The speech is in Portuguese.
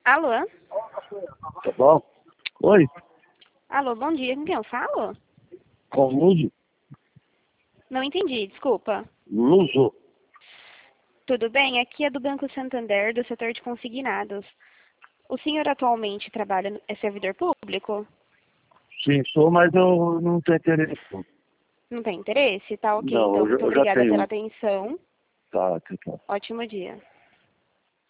Alô? Tá bom? Oi, Alô, bom dia. Com quem eu falo? com Luso? Não entendi, desculpa. Luso? Tudo bem? Aqui é do Banco Santander, do setor de consignados. O senhor atualmente é servidor público? Sim, sou, mas eu não tenho interesse. Não tem interesse? Tá ok, Não, então. Muito eu já obrigada pela tenho. atenção. Tá, tá. Ótimo dia.